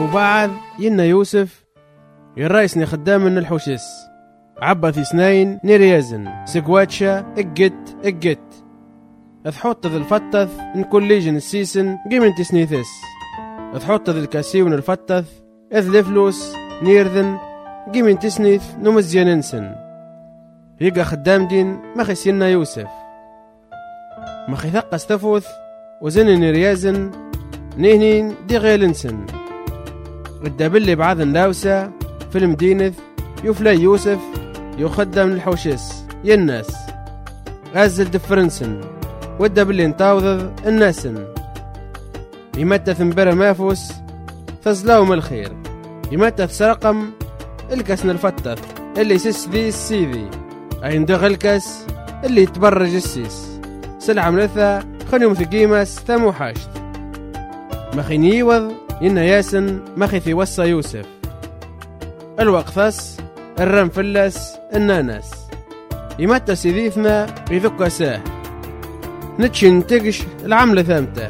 وبعد ينا يوسف يرايسني خدام من الحوشس عبث سنين نيريازن سقواتشا اجت اثحوط ذا الفتث ان كوليجن السيسن قيمن تسنيثس اثحوط ذا الكاسيون الفتث اذ لفلوس نيرذن قيمن تسنيث نمزياننسن يقى خدام دين مخي سينا يوسف مخي ثق استفوث وزن نيريازن نهنين دي غيلنسن الدابلي بعضن لاوسا في المدينة يفلي يوسف يخدم الحوشيس يناس غازل دفرنسن والدابلي انتاوض الناسن يمتى ثنبرا مافوس فزلاهم الخير يمتى سرقم الكسن الفتث اللي سيس ذي السيذي اين دغ الكس اللي يتبرج السيس سلعة ملثة خنيوم ثقيمس ثمو حاشت مخي نيوض إن ياسن مخي في وصى يوسف الوقفس الرم فلس النانس يمتى سيذيثنا يذكى ساه نتشين تقش العمل ثامته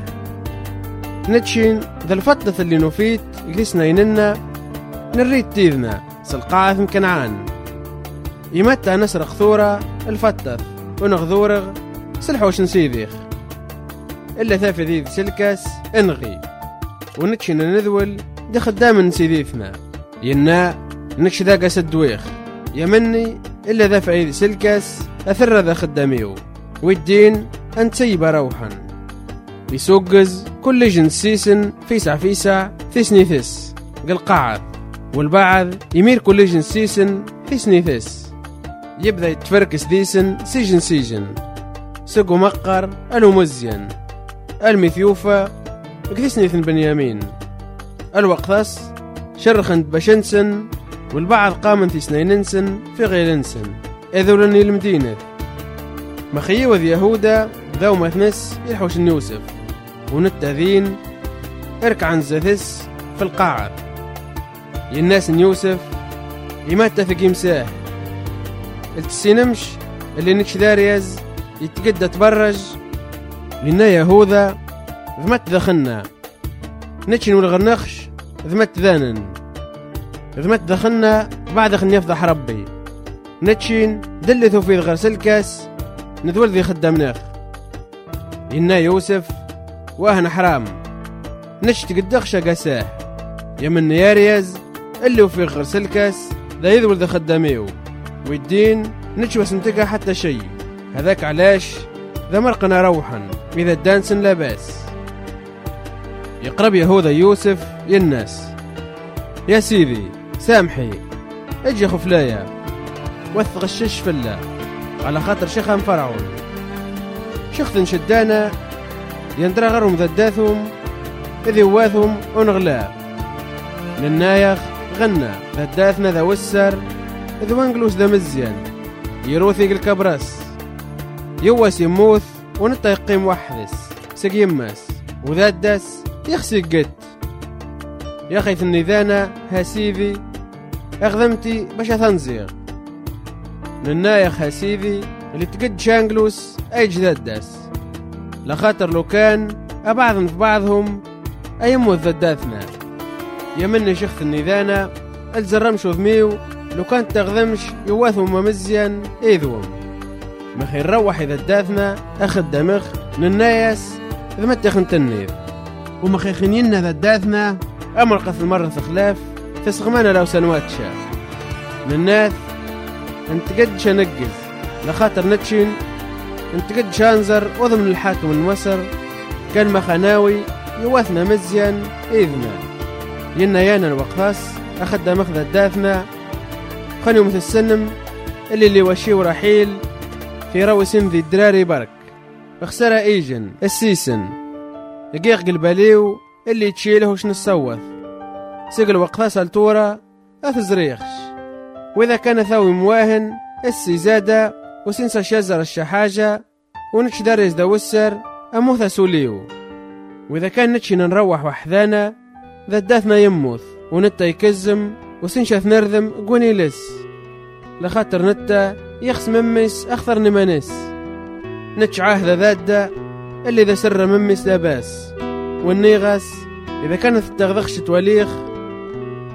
نتشين ذا الفتث اللي نفيت جلسنا يننا نريد تيذنا سلقاعة من كنعان يمتى نسرق ثورة الفتث ونغذورغ سلحوش نسيذيخ إلا ثافي ذي سلكس انغي ونتشين نذول دي خدام نسيذيثنا ينا نكش ذا قاس الدويخ يمني إلا ذا فعيد سلكس أثر ذا خداميو والدين أن تسيب روحا يسوقز كل جنس سيسن فيسع ثسني ثس قل قاعد والبعض يمير كل جنس سيسن ثسني ثس يبدأ يتفركس ذيسن سيجن سقو مقر المزين المثيوفة كثسني ثن بنيامين الوقثس شرخن بشنسن والبعض قامن ثسنيننسن في غيلنسن اذولني المدينة مخيوذ يهودا ذو مثنس يلحوش يوسف ونتاذين اركعن زثس في القاعة الناس يوسف يمات ثقيم ساه التسينمش اللي نكش داريز يتقدى تبرج لنا يهوذا ذمت دخلنا نتشن والغرنخش ذمت ذانن ذمت دخلنا بعد خن يفضح ربي نتشين دلثوا في غرسلكاس ندول ذي خدامناخ إنا يوسف واهنا حرام نشت قدخش قاساه يمن ياريز اللي في غرسلكاس ذا يذول ذي خداميو والدين نتشوى سنتقى حتى شي هذاك علاش ذا مرقنا روحا إذا الدانسن لاباس يقرب يهوذا يوسف يناس يا سيدي سامحي اجي خفلايا وثق الشش فلا على خاطر شيخان فرعون شخث شدانا يندرى غرهم ذداثهم إذ يواثهم ونغلا للنايخ غنى ذداثنا ذا وسر إذ وانقلوس ذا مزيان يروثي الكبرس يواس يموث ونطا يقيم وحدس سق يماس وذادس يخسي قد يا أخي ثني ذانا هاسيذي أخذمتي باش ثنزيغ للنايخ هاسيذي اللي تقد شانجلوس أي جذدس لخاطر لو كان أبعضن في بعضهم أيمو ذداثنا يمني شخص النذانا الزرمش وذميو لو كانت تغذمش يواثهم ومزيان إيذوهم مخي نروح إذا داثنا أخذ دمخ للنايس إذا ما تخن تنيذ ومخي خنينا ذا داثنا أمر قث المرة خلاف تسغمانا لو سنوات شا للناث انت قد شنقز لخاطر نتشين انت قد شانزر وضمن الحاكم المصر كان مخناوي يواثنا مزيان إذنا ينا يانا الوقفاس أخد مخذ الداثنا خانيو مثل السنم اللي وشيو رحيل في روسن ذي الدراري برك بخسرة ايجن السيسن يقيق قلباليو اللي تشيله وش نصوث سيقل وقفاس التورة أثزريخش وإذا كان ثاوي مواهن السي زادة وسنسى شزر الشحاجة ونتش داريز دا وسر أموثا سوليو وإذا كان نتشي نروح وحذانا ذا داثنا يموث ونتا يكزم وسنشاث نرذم قوني لس لخاطر نتا يخس ممس أخثر نمانس نتش عاهذا ذادا اللي ذا سر ممس لاباس والنيغاس إذا كانت التغذخش تواليخ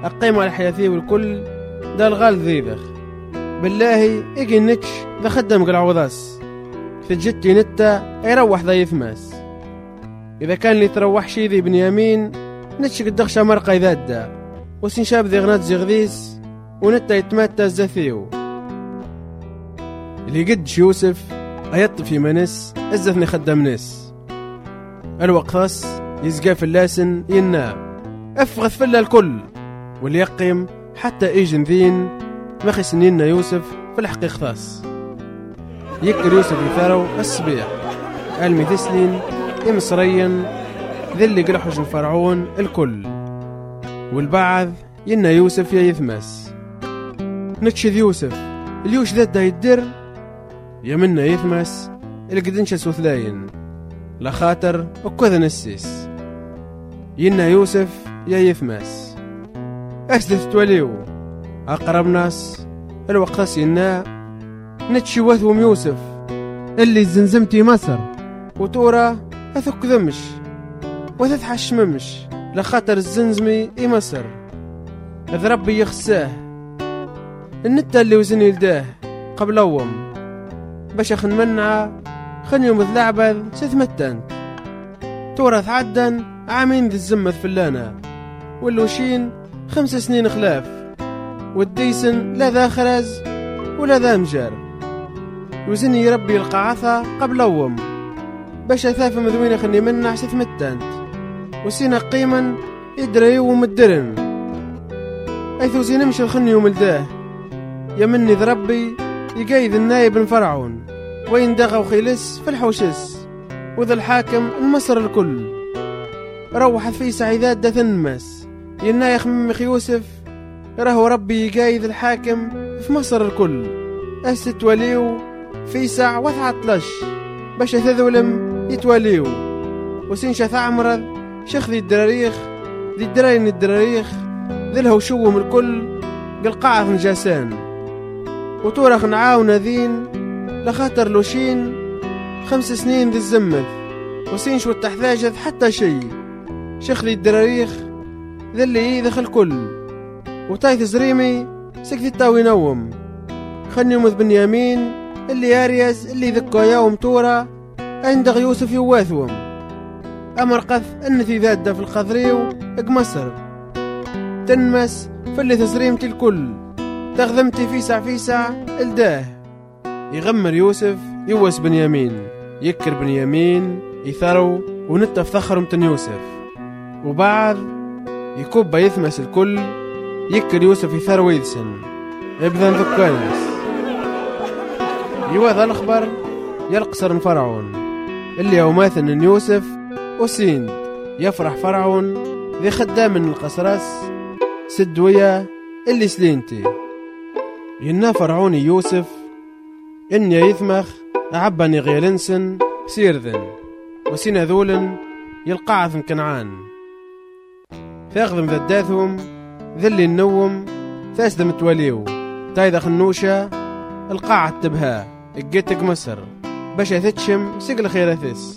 أقيم على حياثي والكل دا الغال ذيبخ بالله إيجي نتش ذا خدم قلعوضاس تجتي نتا يروح ذا يثماس إذا كان لي تروح شي ذي بنيامين نتش قد دخشا مرقى ذادا وسين شاب ذي غنات زغذيس ونتا يتماتا الزثيو اللي قدش يوسف أيط في منس الزثني خدم نس الوقفاس يزقى في اللاسن ينا أفغث فلا الكل واللي يقيم حتى إيجن ذين مخي سنيننا يوسف في الحقيقة خاص يكر يوسف يثارو الصبيح المثسلين مصريا ذي اللي قلحوش فرعون الكل والبعض ينا يوسف يا يثمس نتشذ يوسف اليوش ذا دا يدر يمنا يثمس القدنشس وثلاين لا خاطر وكذا نسيس ينا يوسف يا يثمس أسدث توليو أقرب ناس الوقت ينا نتشي وثوم يوسف اللي زنزمتي مصر وتورا أثك ذمش وتتحش ممش لخاطر الزنزمي مصر إذ ربي يخساه النتا اللي وزني لداه قبل أوم باش أخن منعه خن يوم ذلعبذ ستمتنت تورا عدن عامين ذي الزمة فلانا واللوشين 5 سنين خلاف والديسن لا ذا خرز ولا ذا مجار وزني يربي القعثة قبل أوم باش أثاف مذوين خني منع ستمتنت وسينا قيما يدري ومدرن أيثو زين مش الخني يوم الداه يمني ذا ربي يقايد النايب بن فرعون وين دغى وخيلس في الحوشس وذا الحاكم المصر الكل روحت في سعيدات دا ثنمس ينايخ ممخ يوسف راهو ربي يقايد الحاكم في مصر الكل أست وليو في ساع وثعطلش باش تذولم يتوليو وسين شاث عمرض شيخ ذي الدراريخ ذي الدراين الدراريخ ذي الهوشوم الكل قلقاعة نجاسان وتورخ نعاون ذين لخاطر لوشين 5 سنين ذي الزمث وسين شو التحتاجث حتى شي شيخ ذي الدراريخ ذي اللي يدخل كل وطايث زريمي سكت التاوي نوم خن يومث بنيامين اللي ياريز اللي ذكوا يوم تورا عندغ يوسف يواثوم أمر قث أنثي ذات في القذريو اقمصر تنمس فاللي تزريمتي الكل تغذمتي في ساع الداه يغمر يوسف يوس بنيامين يكر بنيامين يثرو ونتف فخر متن يوسف وبعد يكب يثمس الكل يكر يوسف يثرو ويدسن ابذن ذكانس يوذ الأخبر يلقصر فرعون اللي يوماثن ان يوسف وسيند يفرح فرعون ذي خدام من القصرس سدوية اللي سلينتي ينا فرعوني يوسف إن يثمخ أعبني غيلنسن سيرذن وسين ذولن يلقعث كنعان فيخدم ذداثهم ذلي النوم فاسدم تواليو تايدا خنوشة القاعة تبها اجيتك مصر باش تتشم سقل خيرثس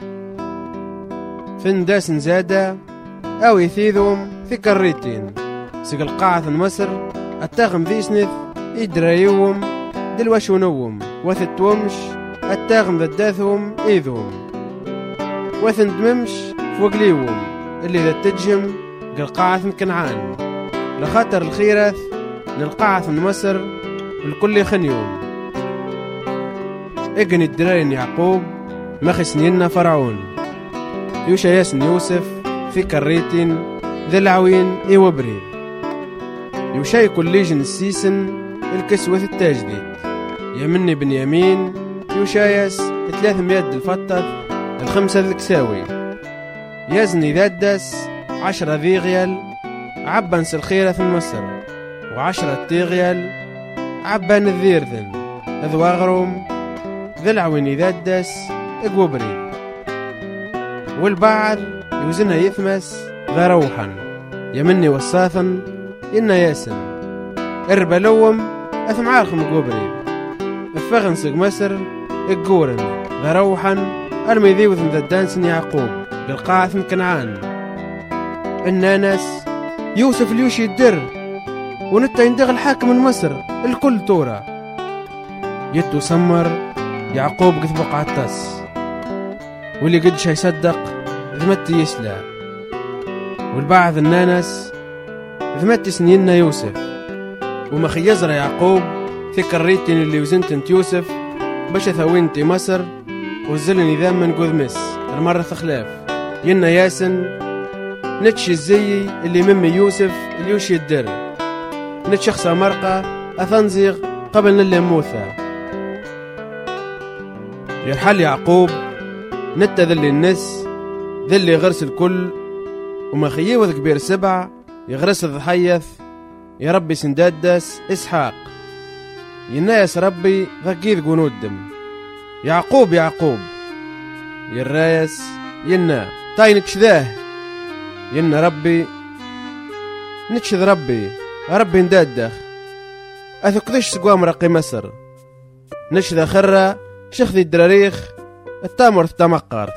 فنداس زادة أو يثيذهم في كريتين سقل قاعة مصر التاغم ذي سنث يدريوهم دلوش ونوم وثتومش التاغم ذداثهم إيذهم وثندممش فوق ليوم اللي ذا تجهم قلقاعة كنعان لخاطر الخيرث للقاعة من مصر الكل خنيوم اقن الدرارين يعقوب مخي سنيننا فرعون يوشا ياسن يوسف في كريتين ذا العوين وبريد يوشاي كليجن السيسن الكسوة التاجديد يمني بنيامين يوشايس 300 الفطة 5 الكساوي يزني ذادس 10 ذيغيال عبنس الخيرة في مصر و10 تيغيال عبان الذيرذن اذواغروم ذا العوين ذادس اقوبري والبعض يوزنها يثمس ذا روحا يمني وصاثا إنا ياسن إربلوم أثمعارخم قوبري الفغنسق مصر القورن ذا روحا أرمي وذن ذا دانسن يعقوب بالقاعة من كنعان النانس يوسف اليوشي الدر ونتا يندغ الحاكم من مصر الكل تورا يتو سمر يعقوب قث بقعة تاس واللي قدش هيصدق ذمتي يسلع والبعض النانس ذمتي سنيننا يوسف وما خيزر يعقوب في كريتين اللي وزنت انت يوسف باش ثوينتي مصر وزلني نظام من قذمس المرة ثخلاف ينا ياسن نتشي الزي اللي ممي يوسف اليوشي الدر نتشخص مرقة أثنزيغ قبل نلي موثى يرحل يعقوب نتا ذلي النس ذلي غرس الكل وما خيوذ كبير 7 يغرس الضحيث يا ربي سندادس إسحاق ينايس ربي ذكيذ قنودم يعقوب يرايس ينا تاينك شذاه ينا ربي نتشذ ربي ندادخ أثقدش سقوام رقي مصر نشذ خرة شخذي الدراريخ التامر تمقر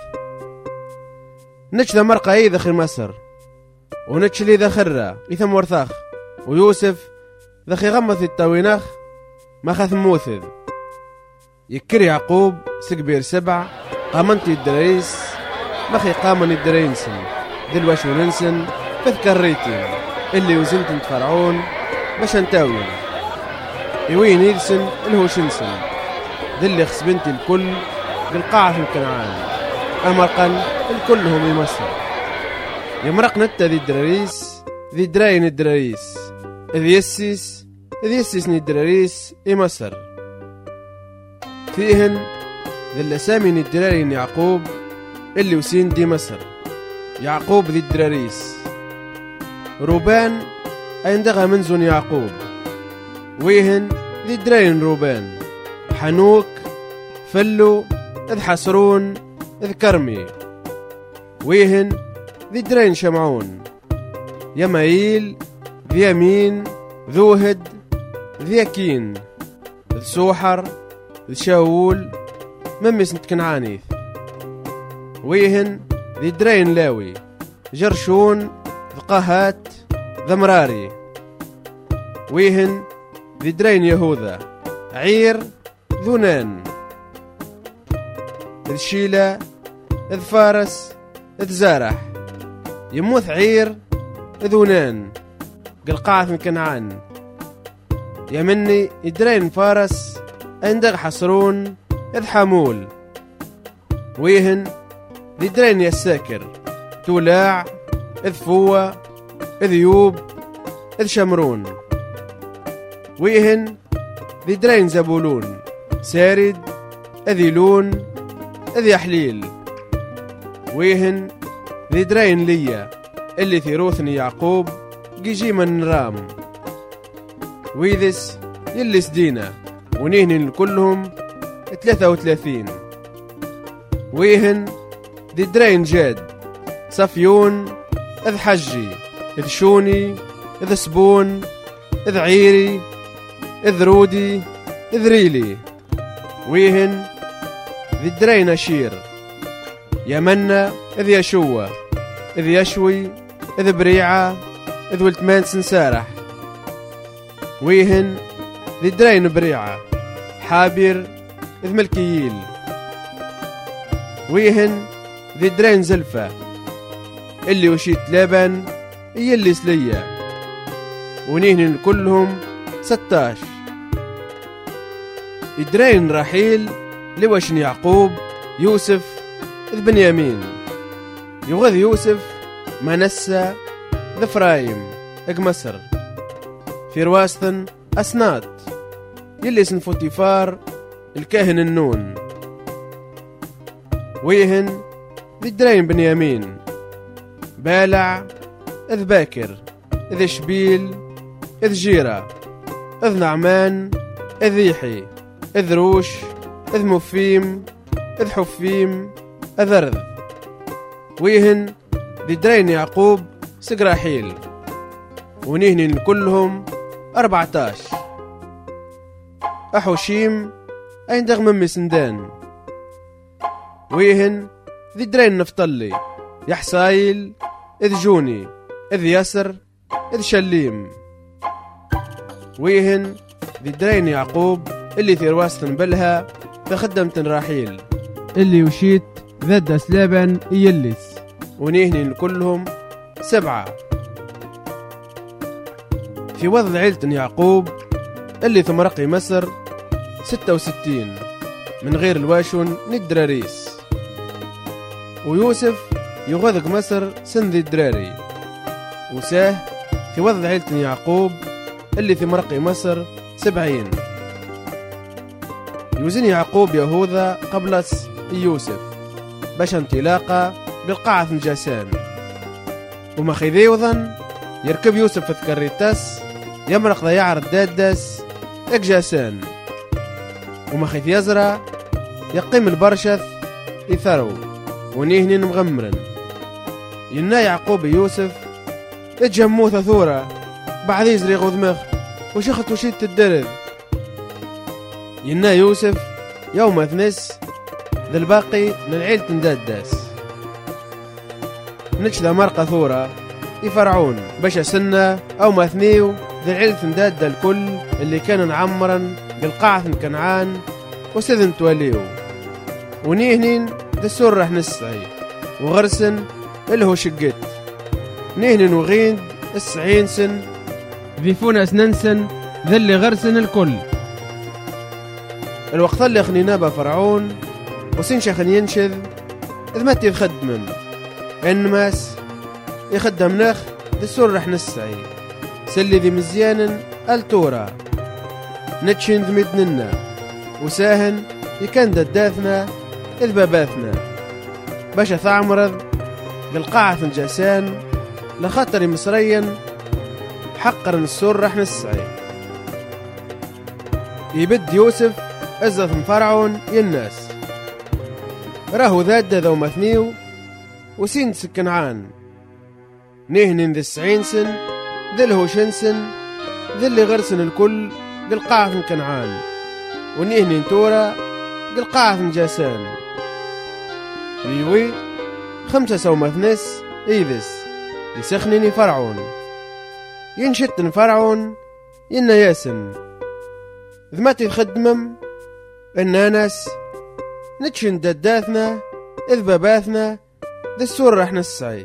نشذ مرقى اي ذخر مصر ونتشلي ذخرة إثم ورثاخ ويوسف ذخي غمث التاوينخ ما خاث موثذ يكر يعقوب سكبير 7 قامنتي الدراريس مخي قامن الدرينسن دلواش وننسن فذكر ريتين اللي وزنت انت فرعون باش انتاوين يوين يدسن الهو شنسن ذلي خسبنتي الكل بالقاعة في الكنعان أمرقا الكلهم يمصر يمرق نتا ذي الدراريس ذي دراين الدراريس إذ يسسني الدراريس يمصر فيهن ذي الأسامي الدرارين يعقوب اللي وسين دي مصر يعقوب ذي الدراريس روبان أيندغى منزون يعقوب ويهن ذي درين روبان حنوك فلو إذ حسرون إذ كرمي ويهن ذي درين شمعون يمايل ذي يمين ذوهد ذي يكين ذي سوحر ذي شاول ممس نتكنعانيث ويهن ذي درين لاوي جرشون ذي قهات ذي مراري ويهن ذي درين يهوذا عير ذونان ذي شيلة ذي فارس ذي زارح يموث عير ذونان قلقاعة من كنعان يمني يدرين فارس عندغ حصرون إذ حمول ويهن ذي درين يساكر تولاع إذ فوة إذ يوب إذ شمرون ويهن ذي درين زبولون سارد إذ يلون إذ يحليل ويهن ذي درين ليا اللي ثيروثني يعقوب جيجي من رام ويذس يلي سدينا ونهن كلهم 33 ويهن ذي درين جاد صفيون إذ حجي إذ شوني إذ سبون إذ عيري إذ رودي إذ ريلي ويهن ذي درين أشير يمنى إذ يشوى إذ يشوي إذ بريعة إذ ولتمان سنسارح ويهن ذي درين بريعة حابر إذ ملكييل ويهن ذي درين زلفة اللي وشيت لابن يلي سلية ونهن كلهم 16 الدرين رحيل لوشن يعقوب يوسف إذ بنيامين يغذ يوسف منسى ذفرايم إج مصر في رواستن أسنات يلي اسم فوتيفار الكاهن النون ويهن ذي درين بنيامين بالع إذ باكر إذ شبيل إذ جيرة إذ نعمان إذ يحي إذ روش إذ مفيم إذ حفيم إذ أرذ ويهن ذي درين يعقوب سقراحيل ونهن كلهم 14 أحوشيم أين دغ ممي سندان ويهن ذي درين نفتلي يحسايل إذ جوني إذ يسر إذ شليم ويهن ذي درين يعقوب اللي في رواستن بلها فخدمتن راحيل اللي وشيت ذا سلابن يلس ونيهن كلهم 7. في وضع عيلة يعقوب اللي ثمرقي مصر 66 من غير الواشون ندراريس، ويوسف يغذق مصر سن ذي الدراري، وساه في وضع عيلة يعقوب اللي ثمرقي مصر 70. يوزن يعقوب يهوذا قبلس يوسف باش انطلاقة بالقاعة نجاسان، وما خذيوظن يركب يوسف في الكريتاس يمرق ذا يعرض دادس اكجاسان، وما خيث يزرع يقيم البرشث يثرو ونيهن مغمرن. ينا يعقوب يوسف اتجمو ثورة بعد يزري غذمخ وشخت وشيت الدرد. ينا يوسف يوم اثنس ذا الباقي من العيلة ندادس نتش ذا مرقى ثورة يفرعون باش سنة أو مثنيو ذا العيلة نداد الكل اللي كانوا نعمرن بالقاعة من كنعان وسذن توليو، ونيهنين ذا السور راح نسعي وغرسن اللي هو شقت نيهنين وغيند 90 سن ذي فونس ننسن ذا اللي غرسن الكل. الوقت اللي خنينابا فرعون وسنشخن ينشذ إذ ما تيخدمن إنماس يخدم نخ ذي السور راح نسعي سلي ذي مزيانا التورا نتشين ذي مدننا وساهن يكن دداثنا إذ باباثنا باش ثعمرض بالقاعة الجاسان لخاطر مصريا حقر السور راح نسعي. يبد يوسف أزث من فرعون يناس راهو ذاد ذو مثنيو وسين سكنعان نهن ذي 90 سن ذي الهو شنسن ذي اللي غرسن الكل قلقاعة من كنعان ونهن تورا قلقاعة من جاسان يوي 5 سومثنس إيذس يسخنني فرعون ينشتن فرعون ينا ياسن ذماتي الخدمم إن ناس نتشن دداثنا إذ باباثنا ذي السور راح نسعي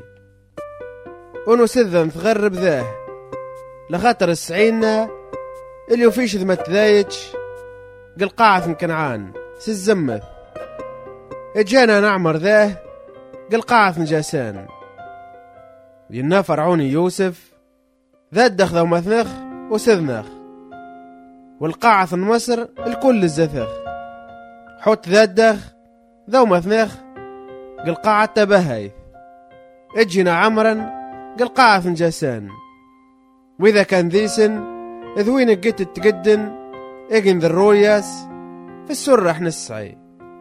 ونسذن تغرب ذاه لخاطر السعينا اللي وفيش ذمت ذايتش قلقاعة من كنعان سزمث اجانا نعمر ذاه قلقاعة من جاسان. ينا فرعوني يوسف ذا الدخ ذو مثنخ وسذنخ والقاعة من مصر الكل الزثخ حط ذا الدخ ذو مثنخ قلقاعة تبهي اجينا عمرا قلقاعة من جاسان. وإذا كان ذيسن إذ وين قيت تقدن اجن ذا الروياس في السر راح نسعي.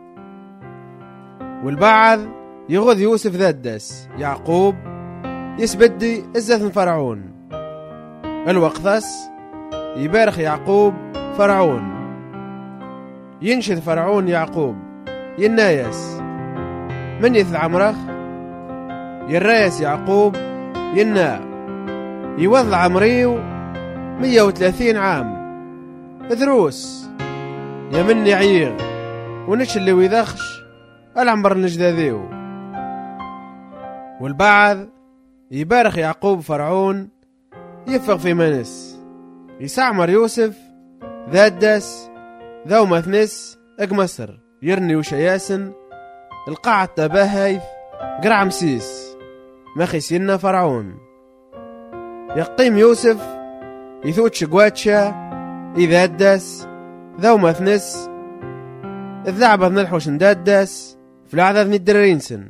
والبعض يغذ يوسف ذا الدس يعقوب يسبدي الزثن فرعون الوقتس يبارخ يعقوب فرعون ينشذ فرعون يعقوب ينايس من يث عمرخ يرايس يعقوب ينا يوضع عمريو 130 عام ذروس يمني عيغ ونش اللي ويذخش العمر نجداذيو. والبعض يبارخ يعقوب فرعون يفق في منس يسعمر يوسف ذا الدس ذو مثنس اقمصر يرني وشياسن القاعة تباهيث قرع مسيس مخيس ينا فرعون يقيم يوسف يثوت شقواتشا إذا الدس ذو مثنس الذعبة نلحوش ندادس في العدد من الدرارينسن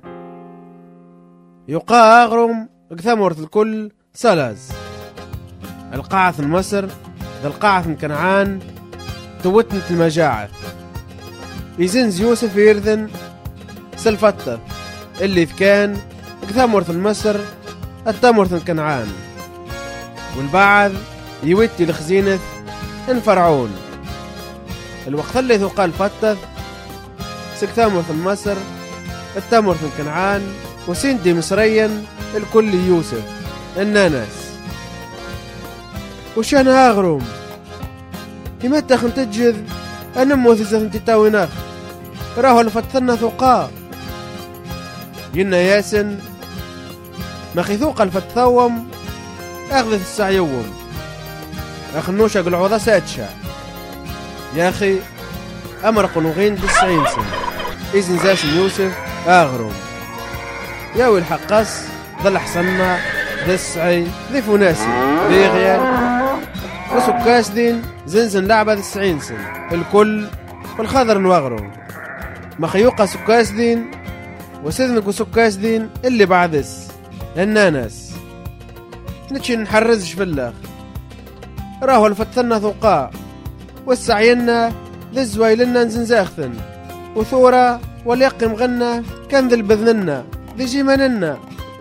يقا أغرم اقثمورت الكل سلاز القاعة من مصر ذا القاعة من كنعان توتنت المجاعة يزنز يوسف يرذن سلفتة اللي كان اقثمورت مصر التمورت من كنعان. والبعض يوتي لخزينة ان فرعون الوقت اللي ثقال فتث سكتامورت مصر التمورت من كنعان وسندي مصريا الكل يوسف الناناس وشان هاغروم يمتى خنتجذ أنمو ثزة تتاويناخ راهو الفتثنا ثقا ينا ياسن مخي ثوق الفتثوم أخذ السعيوم أخنوش أقل عوضة ساتشا يا أخي أمر قنوغين 90 سنة إذن زاسم يوسف آغروم ياوي الحقاس ظل حصنا ذا السعي ذي فناسي ذي غيال وسكاس دين زنزن لعبة 90 سنة الكل والخضر نواغروم مخيوقة سكاس دين وسذنك وسكاس دين اللي بعدس الناناس نتشي نحرزش في اللاخ راهو الفتنا ثقاء والسعينا ذي زوايلنا نزنزاخثن وثورة واليقم غنى كان ذي البذننا ذي جيماننا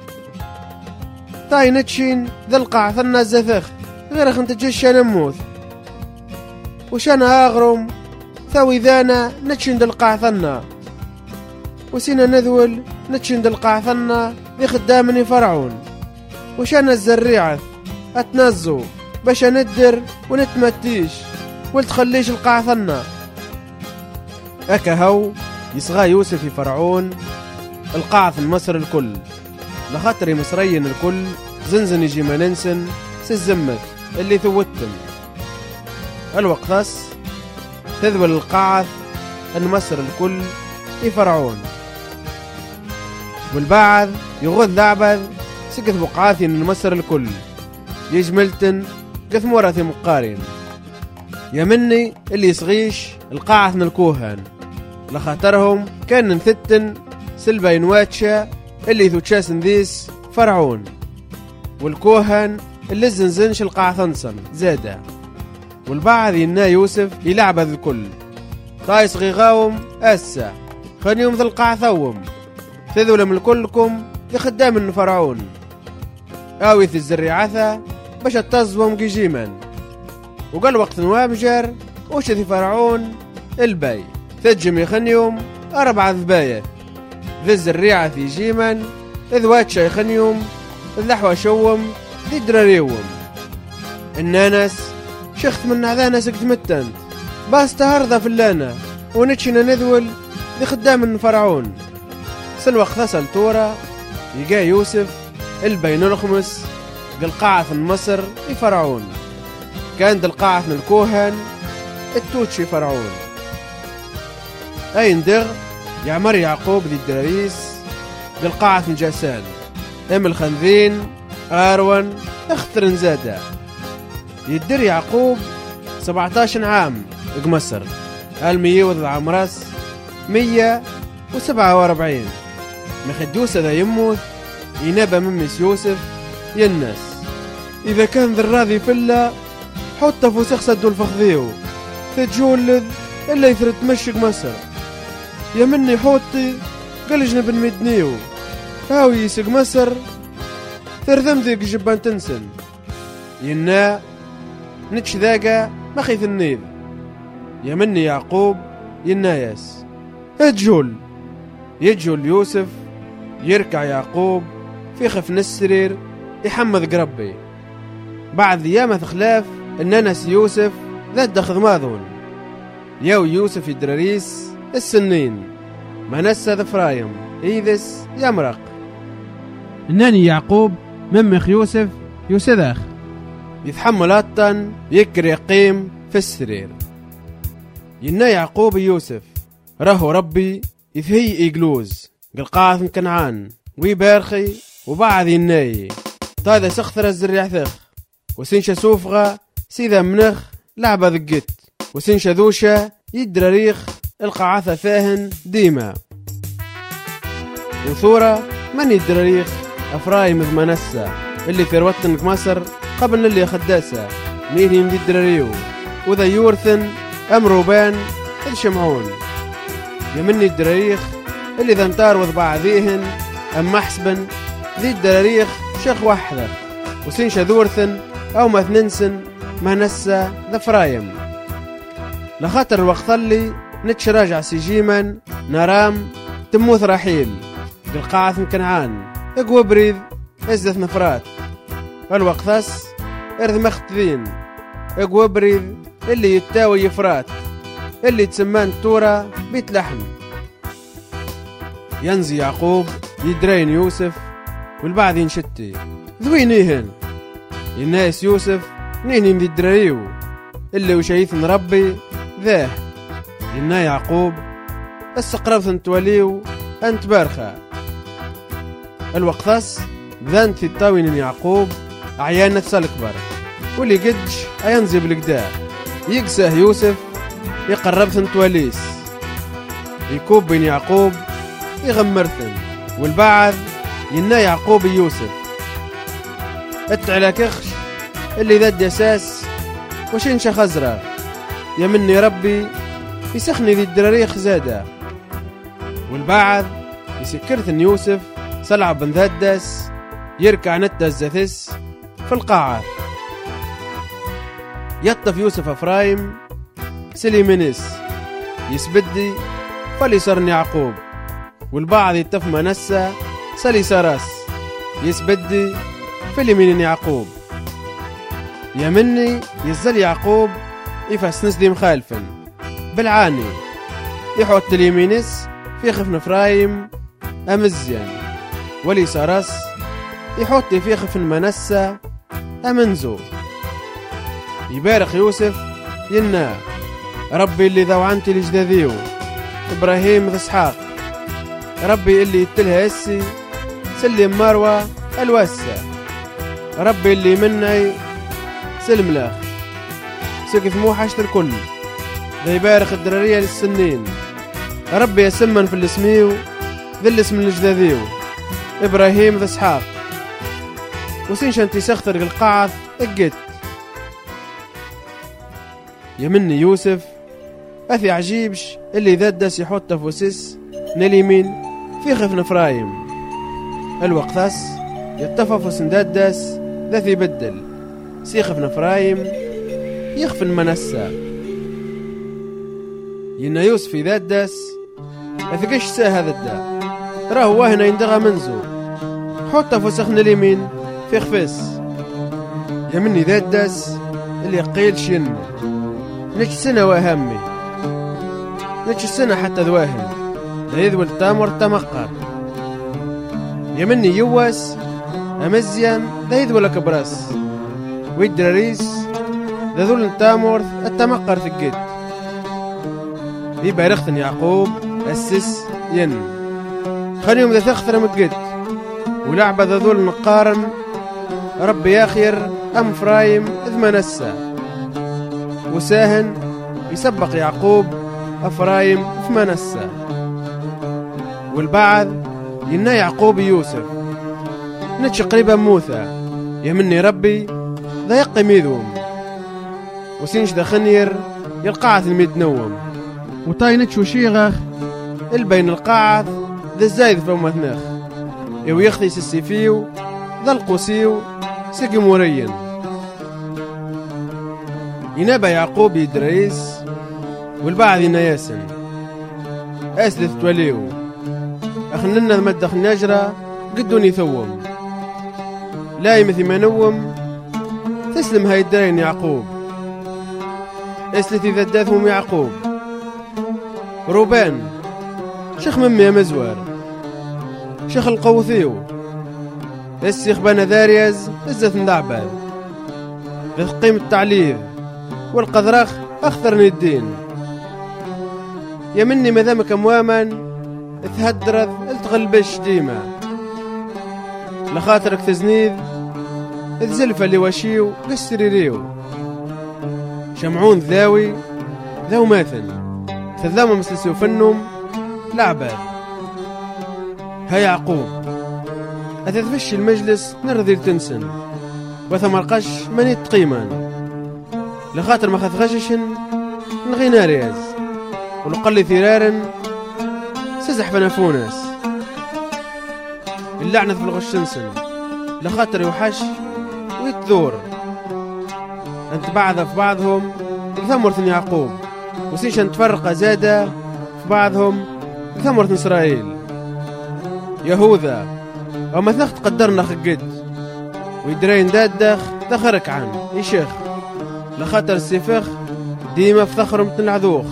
طاي نتشين ذي القعثنا الزثخ غير خنت تجيش نموث وشانا اغرم ثاوي ذانا نتشين ذي القعثنا وسينا نذول نتشين ذي القعثنا ذي خدامني فرعون وشانا الزريعة اتنزو باش ندر ونتمتيش ولتخليش القعثنا اكا هو يصغى يوسف فرعون القعث مصر الكل لخاطر مصريين الكل زنزن يجي ما ننسن سزمت اللي ثوتم الوقتاس تذول القعث مصر الكل فرعون والبعض يغض لعبذ سكت بقعاثي مصر الكل يجملتن كثمورة مقارن يا مني اللي يصغيش القاعث من الكوهن لخاطرهم كان نثتن سلبين واتشا اللي ثوتشاس نديس فرعون والكوهن اللي زنزنش القاعثنصن زادا والبعض ينا يوسف يلعب هذا الكل طايس غيغاوم أسا خانيوم ذا القاعثوم تذول من كلكم يخدام من فرعون آويث الزريعثة باش التزوم جيجيما وقال وقت نوامجر وش ذي فرعون الباي تجم يخنيوم 4 ذباية ذي الزريعة في جيما إذ واتشا يخنيوم الذحوة شوم ذي دراريوم النانس شخت من عذانا سكت متنت باس تهرضى في اللانا ونتشنا نذول ذي خدام من فرعون سلوى خسل تورا يجا يوسف البين الخمس قلقاعث من مصر فرعون كان دلقاعث من الكوهن التوتشي فرعون أين دغ يعمر يعقوب ذي الدراريس قلقاعث من جاسان ام الخنذين آرون اختر زادا يدر يعقوب 17 عام مصر الميوض عمرس 147 مخدوس ذا يموت ينبى ممس يوسف ينس إذا كان ذراذي فلا حط فوسخ سدو الفخذيو تجولد إلا يثرت تمشق مصر يا مني حوطي قال جنب المدنيو هاوي يسق مصر ترذم ذيك جبان تنسن ينا نتش ذاقا مخيث النيذ يا مني يعقوب ينايس يجول يوسف يركع يعقوب في خفن السرير يحمد قربي بعد ايام خلاف النانس يوسف ذات دخذ ماذون ياو يوسف يدراريس السنين منسى ذفرايم إيذس يمرق الناني يعقوب ممخ يوسف يوسدخ يتحمل أطن يكر يقيم في السرير ينا يعقوب يوسف راهو ربي يثهي إيجلوز قلقاث كنعان ويبارخي وبعد يناي طاذا سخثر الزريع ثخ وسنشا سوفغا سيذا منخ لعبة ذقت وسنشا ذوشا يدراريخ القعاثة فاهن ديما وثورة من يدراريخ أفرايم ذ منسى اللي ثروتن مصر قبل اللي خداسة ميرهم ذي الدراريو وذا يورثن أمروبان إذ شمعون يمني الدراريخ اللي ذا انتار وذ بعضيهن أما حسبن ذي الدراريخ شيخ وحدة وسنشا ذورثن أو مثننسن منسى ذا فرايم لخاطر الوقت اللي نتشراجع سجيما نرام تموث رحيل بالقاعث من كنعان اقوى بريد ازدث نفرات الوقتاس ارذ مختذين اقوى بريد اللي يتاوي يفرات اللي تسمان تورا بيت لحم. ينزي يعقوب يدرين يوسف والبعض ينشتي ذوينيهن الناس يوسف نين يدريو اللي وشيثن ربي ذاه إنا يعقوب استقربت انت وليو انت بارخة الوقتس بذنت في الطاوين يعقوب عيان نفس الكبر واللي قدش اينزي بالقداء يقساه يوسف يقربت انت وليس يكوب بين يعقوب يغمرثن والبعض ينا يعقوب يوسف اتعلى كخش اللي ذا اساس وشنش خزرة يمني ربي يسخني ذي الدراريخ زادة والبعض يسكرثن يوسف سلع بن ذادس يركع نتا الزثس في القاعة يطف يوسف افرايم سليمنس يسبدي فليصرن يعقوب والبعض يتف منسى سلي سرس يسبدي فليمين يعقوب يمني يزل يعقوب يفس نسدي مخالفا بالعاني يحط اليمينس في خفن فرايم أمزيان ولي سرس يحط في خفن منسى أمنزو يبارك يوسف ينا ربي اللي ذوعنت لجداذيو إبراهيم ذا اسحاق ربي اللي يتلها اسي سلم مروة الوسة ربي اللي مني سلم لاخ سقف موحشت الكل ذا يبارك الدرارية للسنين ربي يسمن في الاسميو ذا الاسم الجداذيو إبراهيم ذا اسحاق وسينش انتي سختر القاعد اقت يمني يوسف أثي عجيبش اللي ذدس يحط فوسيس نليمين في خفن فرايم الوقتس يتفف سندادس ذا يبدل سيخفن فرايم يخفن منسى ينا يوسف ذادس أثقش سا هذا الدا راهو هنا يندغى منزو حط فوسخن اليمين في خفس يمني ذادس اللي قيل شن نج سنة وهمي نج سنة حتى ذواهم ذيذو التامر تمقر يمني يوس أمزيان ذيذو الكبرس ويدراريس ذذول التامر التمقر في الجد يبقى رختن يعقوب أسس ين خليهم ذا تخثر من الجد ولعبة ذذول نقارن ربي ياخير أم فرايم إذ منسى وساهن يسبق يعقوب أفرايم في منسى والبعض ينا يعقوب يوسف نتش قريبا موثى يمني ربي ذا يقي ميذوم وسينش ذا خنير يلقاعث الميدنوم وطاي نتشو شيغخ البين القاعث ذا الزايد فما ثناخ يو يخثيس السيفيو ذا القوسيو سقي موريا ينابا يعقوب يدريس والبعض ينياسن أسلث توليو أخننا مدخ نجرة قدوني ثوم لا يمثي ما نوم تسلم هاي الدين يعقوب أسلث إذا داثهم يعقوب روبان شيخ ممي مزوار شيخ القوثيو السيخ بنا ذاريز إزت ندعبال قيم التعليل والقذرخ أخثرني الدين يمني مذامك أمواما تهدرذ التغلبش ديما لخاطرك تزنيذ الزلفة اللي وشيو قسريريو شمعون ذاوي ذو ماثن تذاما مثل سوفنهم لعباد ها يعقوب أتذفش المجلس نرذي تنسن وثمرقش من يتقيمان لخاطر ما خذ غششن نغي نارياز ولقل ثيرارن سزح فنافوناس اللعنة في الغشنسن لخاطر يوحش ويتذور انت بعض في بعضهم ثمرة يعقوب وسيش ان تفرق زادة في بعضهم ثمرة إسرائيل يهوذا وما ثخت قدرنا خقد ويدرين دادخ تخرك عن يشيخ لخاطر السفخ ديما في ثخر متن العذوخ.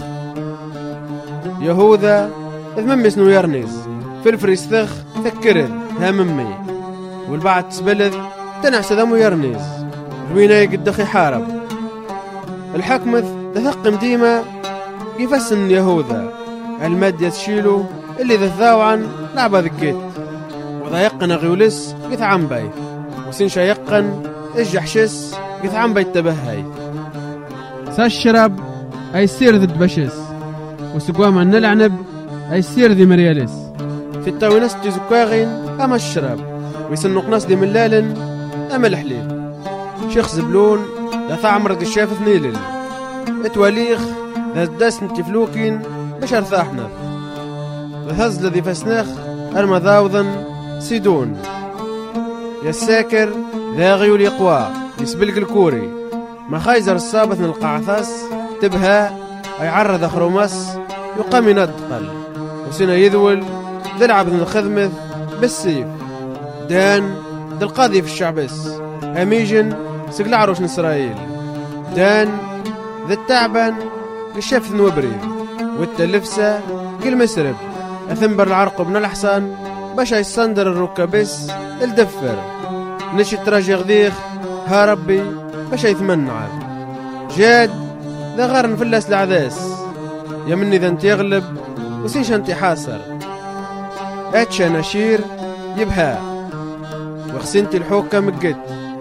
يهوذا إذ ممي سنو يرنيز في الفريس ثخ ثكرذ ها ممي والبعد تسبلذ تنعس ذمو يرنيز روينا يقدخ يحارب الحكمث تثقم ديما يفسن يهوذا الماد يتشيلو اللي ذثاو عن لعبة ذكيت وذا يقن غيولس قث عن بيت وسنشا يقن الجحشس قث عن بيت تبهي ساشرب أي سير ذد بشس وسقوام عن نلعنب أي سير ذي مريالس في التاوينس تزكاغين أما الشراب ويسنق ناس دي ملالن أما الحليب شيخ زبلون لا ثعمر دي الشافث نيلل اتواليخ ذا الداس نتفلوكين باش ارثاحنا الهز الذي فسناخ المذاوضن سيدون يا الساكر ذا غيول يقوى يسبلق الكوري ما خايزر الصابث من القعثاس تبها يعرض خروماس يقام يندقل وسنا يذول ذلعب من الخدمث بالسيف دان ذا القاضي في الشعبس اميجن سقل عروش إسرائيل دان ذا التعبان الشافث نوبريد والتلفسة قل مسرب أثنبر العرق بن الحصان باش يصندر الركابس الدفر نشت راجي غذيخ ها ربي باش يتمنع جاد ذا غارن فلاس العذاس يا مني ذا انت يغلب وسيش انت حاصر اتشا نشير يبها وخسنتي الحوكة مقد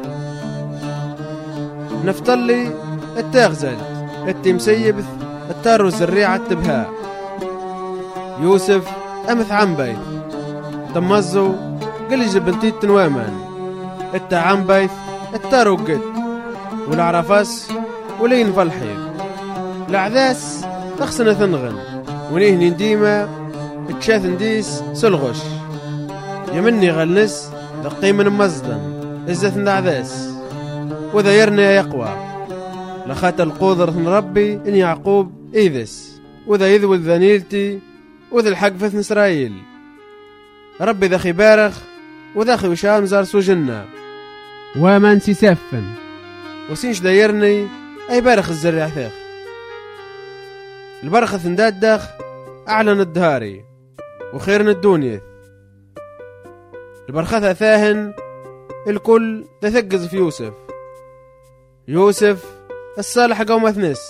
نفتلي التاغزل التي مسيبث التارو الزريعة تبها يوسف أمث عن بيت تمزو قل جبنتي تنوامان التا عن بيت التارو قد والعرفاس ولين فالحيب العذاس تخسن ثنغن ونيه ديما اتشاث نديس سلغش يمني غلنس دقي من مزدن إزث العذاس وذا يرني يقوى لخات القودر من ربي إن يعقوب إيذس وذا يذول ذنيلتي وذا الحق في إسرائيل ربي ذا خبارخ وذا خوشام زار سجنة ومن سيسفن وسينش دايرني أي بارخ الزرع ثاخ البرخة ثنداد داخ أعلن الدهاري وخيرن الدنيا البرخة ثاهن الكل تثقز في يوسف الصالح قوم ثنس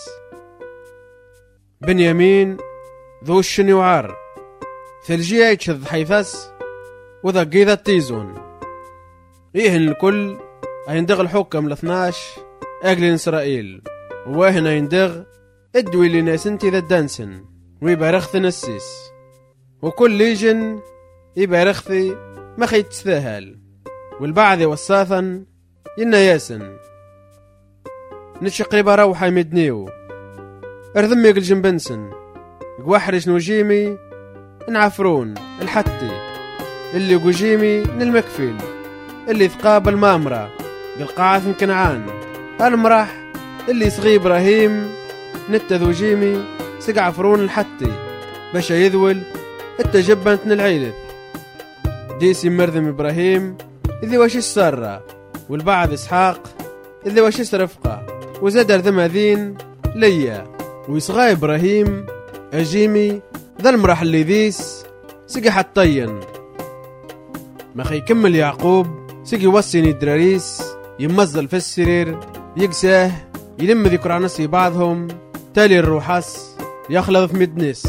بنيامين ذو الشني وعار ثلجية يتشذ حيثاس وذا قيدة تيزون إيهن الكل هيندغ الحكم ل12 أجل إسرائيل وهنا يندغ ادوي لناسنتي ذا الدانسن ويبارخث نسيس وكل ليجن يبارخثي ما خيت تستاهل والبعض والساثن ينا ياسن نتشقريبا روحا يمدنيو ارذمي يقل جنبنسن قواحرش نوجيمي نعفرون الحتي اللي قجيمي نالمكفيل اللي ثقاب المامرة بالقاعة من كنعان المرح اللي صغي إبراهيم نتذو جيمي سقع عفرون الحتي باش يذول التجبنت العيلث ديسي مرذم إبراهيم إذي واش السارة والبعض إسحاق إذي واش رفقة وزاد ذم ذين ليا ويصغى إبراهيم أجيمي ذا المرح اللي ذيس سقي حطين ما خيكمل يعقوب سقي وصيني الدراريس يمزل في السرير يقساه يلم ذكر نسي بعضهم تالي الروحاس يخلط في مدنس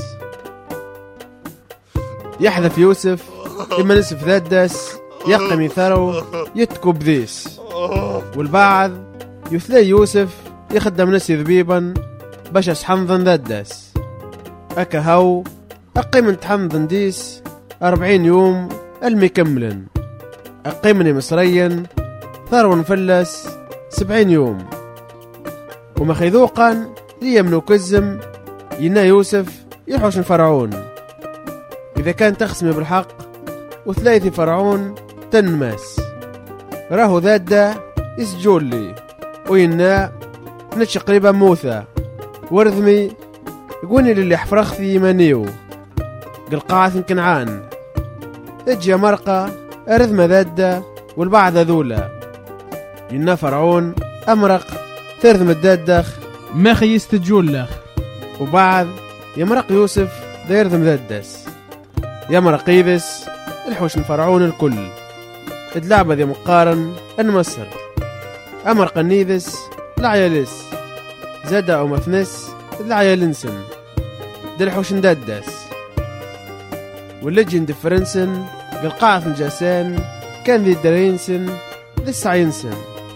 يحذف يوسف إما نسف ذات داس يقم ثرو يتكب ذيس والبعض يثلي يوسف يخدم نسي ذبيبا باش اسحمضن ذات داس أكا هاو أقيم تحمضن ديس 40 يوم المكملن أقيمني مصريا ثرو نفلس 70 يوم ومخيذوقا ليمنو كزم ينا يوسف يحوش فرعون إذا كان تخسم بالحق وثلاثي فرعون تنماس راهو ذات دا يسجول لي وينا نتش قريبا موثى ورذمي يقولني للي حفرخ في يمانيو قلقاعة كنعان اجي مرقة ارذم ذات دا والبعض ذولا ينا فرعون أمرق ثرث مدادخ ما خيست جولخ. وبعد يمرق يوسف داير مدادس يمرق يذس الحوش من فرعون الكل ادلعب ذي مقارن ان مصر أمرق النيذس لعيالس زاد أو مثنس لعيالنسن دلحوش ندادس واللجن دفرنسن قلقاعث نجاسان كان ذي الدرينسن ذي السعينسن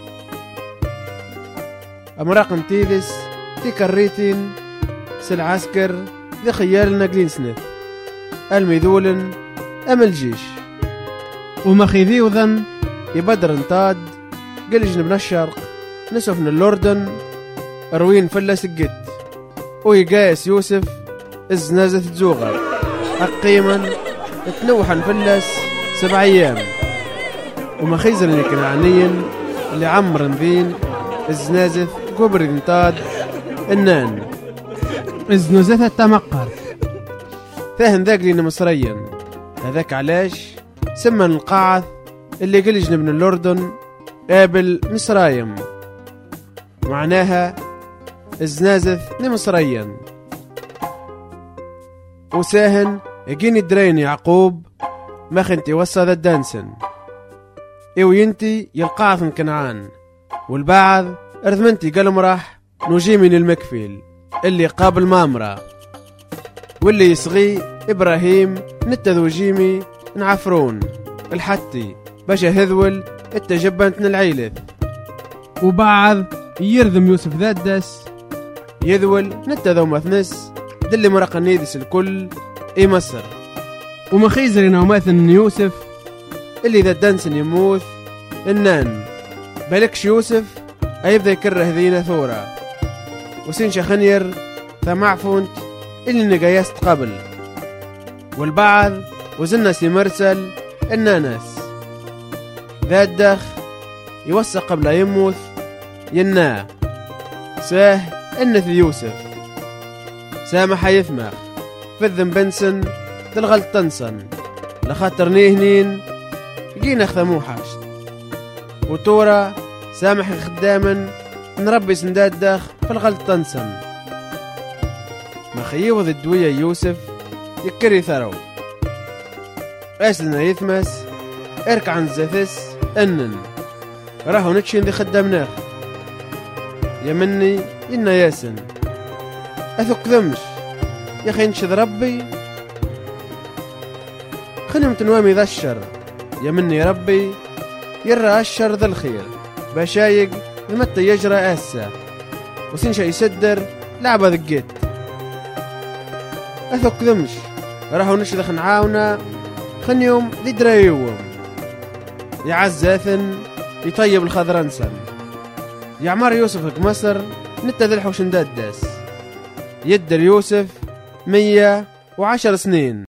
أمراق نتيذس ذي كريتين سالعسكر ذي خيال ناقلين سنث الميذولن أم الجيش ومخيذي وذن يبدر انتاد قلج من الشرق نسف من الأردن أروين فلس الجد ويقايس يوسف الزنازة تزوغر أقيما تنوحا فلس 7 أيام ومخيزر اللي كنعانيا اللي عمر ذين الزنازة قبر انتاد النان الزنازة التمقر فاهن ذاك لنا مصريا هذاك علاش سمن القاعث اللي قلجنا من الأردن قابل مصرايم معناها الزنازة لمصريا وساهن يجيني الدرين يعقوب ما خنتي وصى ذا الدانسن وينتي يلقاعث من كنعان والبعض ارثمنتي قلم راح نجي من المكفيل اللي قابل مامرة واللي يصغي إبراهيم نتذو جيمي نعفرون الحتي باشا هذول التجبنت العيلث وبعض يرذم يوسف ذادس يذول نتذو مثنس دل مرق النيدس الكل مصر ومخيزرنا وماثن يوسف اللي ذا دانسن يموت النان بالكش يوسف أيبدا يكره ذينا ثورة وسين شخنير ثمعفونت اللي نقايست قبل والبعض وزنا سيمرسل النانس ذا الدخ يوسق قبل يموت ينا ساه انث يوسف سامح يثمخ في الذنبنسن تلغل تنسن لخاطر نيهنين جينا خذموحاشت وتورا سامح خداما نربي سنداد داخ في الغلط تنسن ما خيوض الدوية يوسف يكري ثرو أسلنا يثمس اركع عن الزثس أنن راهو نتشين ذي خدامناخ يمني إنا ياسن أثق ذمش يا أخي نشذ ربي خنم تنوامي ذا الشر يمني ربي يرى الشر ذا الخير بشايق لمتى يجرى أسا وسنشا يسدر لعبة ذقيت أثق ذمش راهو نشذخ نعاونا خن يوم ذي درايوم يعزاثن يطيب الخضرنسن يعمر يوسف مصر نتا ذي الحوش ندادس يدر يوسف 110 سنين